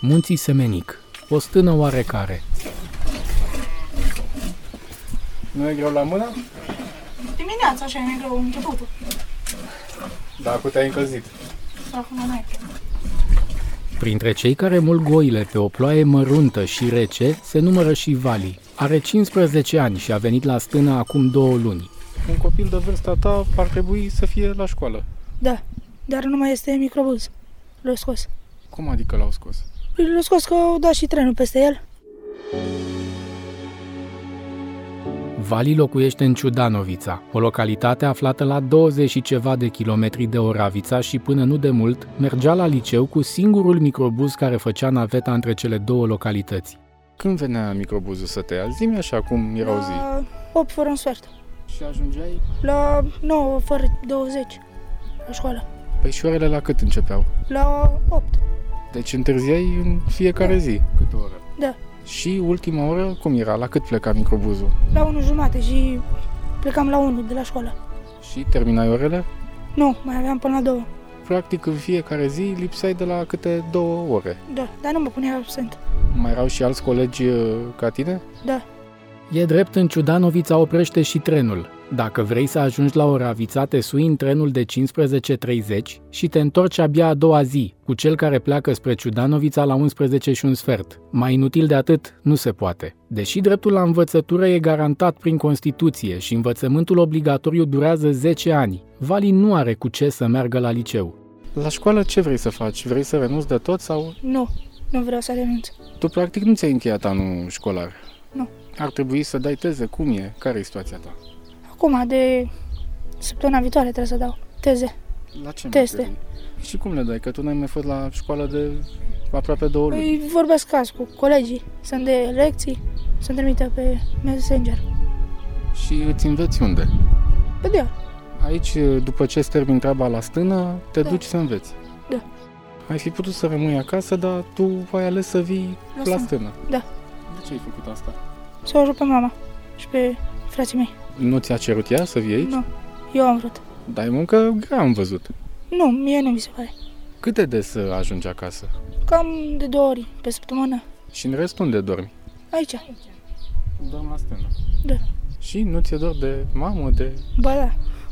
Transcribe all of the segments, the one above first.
Munții Semenic, o stână oarecare. Nu e greu la mână? Dimineața așa e greu începutul. Da, acum te-ai încălzit. Acum n-ai. Printre cei care mulg goile pe o ploaie măruntă și rece se numără și Vali. Are 15 ani și a venit la stână acum 2 luni. Un copil de vârsta ta ar trebui să fie la școală. Da, dar nu mai este microbuz. L-au scos. Cum adică l-au scos? L-au scos că au dat și trenul peste el. Vali locuiește în Ciudanovița, o localitate aflată la 20 și ceva de kilometri de Oravița și până nu de mult mergea la liceu cu singurul microbuz care făcea naveta între cele două localități. Când venea microbuzul să te ia? Zi-mi așa cum erau zi. La 8 fără un sfert. Și ajungeai? La 9 fără 20 la școală. Păi și orele la cât începeau? La 8. Deci întârziai în fiecare zi. Câte oră? Da. Și ultima oră cum era? La cât pleca microbuzul? La 1:30 și plecam la 1 de la școală. Și terminai orele? Nu, mai aveam până la 2. Practic în fiecare zi lipseai de la câte 2 ore. Da, dar nu mă punea absent. Mai erau și alți colegi ca tine? Da. E drept, în Ciudanovița oprește și trenul. Dacă vrei să ajungi la Oravița, te sui în trenul de 15:30 și te întorci abia a doua zi, cu cel care pleacă spre Ciudanovița la 11:15. Mai inutil de atât, nu se poate. Deși dreptul la învățătură e garantat prin Constituție și învățământul obligatoriu durează 10 ani, Vali nu are cu ce să meargă la liceu. La școală ce vrei să faci? Vrei să renunți de tot sau? Nu vreau să renunț. Tu practic nu ți-ai încheiat anul școlar. Nu. Ar trebui să dai teze. Cum e? Care e situația ta? Acum, de săptămâna viitoare trebuie să dau teze. La ce Teste. materii? Și cum le dai? Că tu n-ai mai fost la școală de aproape 2 luni. Îi vorbesc azi cu colegii, să-mi dea lecții, să-mi trimită pe Messenger. Și îți înveți unde? Pe de Aici, după ce îți termini treaba la stână, te duci să înveți. Da. Ai fi putut să rămâi acasă, dar tu ai ales să vii la stână. Da. De ce ai făcut asta? Să o ajut pe mama și pe frații mei. Nu ți-a cerut ea să vii aici? Nu, eu am vrut. Dar e muncă grea, am văzut. Nu, mie nu mi se pare. Cât de des ajungi acasă? Cam de 2 ori pe săptămână. Și în rest unde dormi? Aici. Dorm la stână. Da. Și nu ți-e dor de mamă, de... Ba da.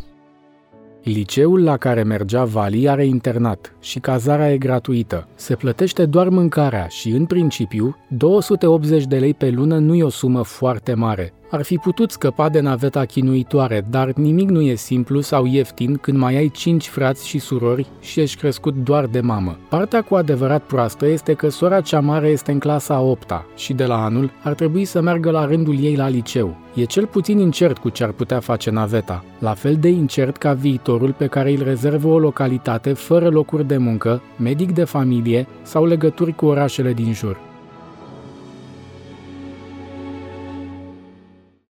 Liceul la care mergea Vali are internat și cazarea e gratuită. Se plătește doar mâncarea și, în principiu, 280 de lei pe lună nu e o sumă foarte mare. Ar fi putut scăpa de naveta chinuitoare, dar nimic nu e simplu sau ieftin când mai ai 5 frați și surori și ești crescut doar de mamă. Partea cu adevărat proastă este că sora cea mare este în clasa a 8-a și de la anul ar trebui să meargă la rândul ei la liceu. E cel puțin incert cu ce ar putea face naveta, la fel de incert ca viitorul pe care îl rezervă o localitate fără locuri de muncă, medic de familie sau legături cu orașele din jur.